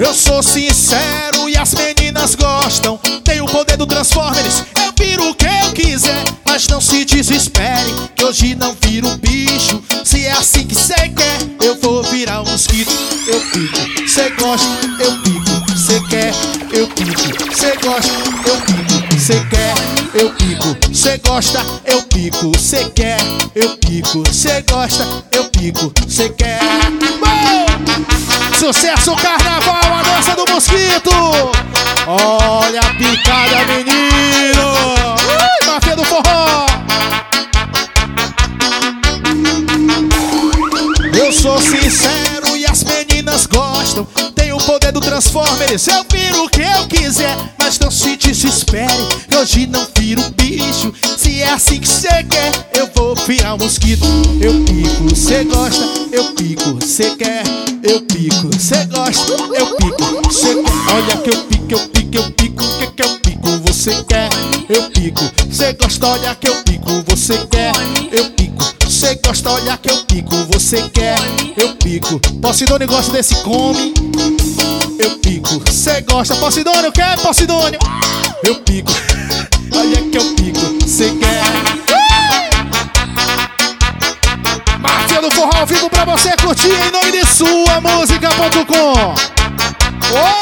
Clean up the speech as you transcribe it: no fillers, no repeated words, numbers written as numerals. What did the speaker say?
Eu sou sincero e as meninas gostam. Tenho o poder do Transformers, eu viro o que eu quiser. Mas não se desespere, que hoje não viro bicho. Se é assim que cê quer, eu vou virar um mosquito. Eu pico, cê gosta, eu pico, cê quer, eu pico, cê gosta, eu pico, cê quer, eu pico, cê gosta, eu pico, cê quer, eu pico, cê gosta, eu pico, cê quer. Sucesso Carnaval, a dança do mosquito. Olha a picada, menino. Máfia do forró. Eu sou sincero e as meninas gostam. Tenho o poder do Transformers, eu viro o que eu quiser. Mas não se desespere, que hoje não viro bicho. Se é assim que cê quer, eu vou virar um mosquito. Eu pico, cê gosta, eu pico, cê quer, eu pico, cê gosta, eu pico, cê quer. Olha que eu pico, eu pico, eu pico, o que eu pico, você quer, eu pico, cê gosta, olha que eu pico, você quer, eu pico, cê gosta, olha que eu pico, você quer, eu pico. Posidônio gosta desse come, eu pico, cê gosta, Posidônio quer, Posidônio, eu pico, olha que eu pico, cê quer. Máfia do forró ao vivo pra você curtir em nome de suamusica.com.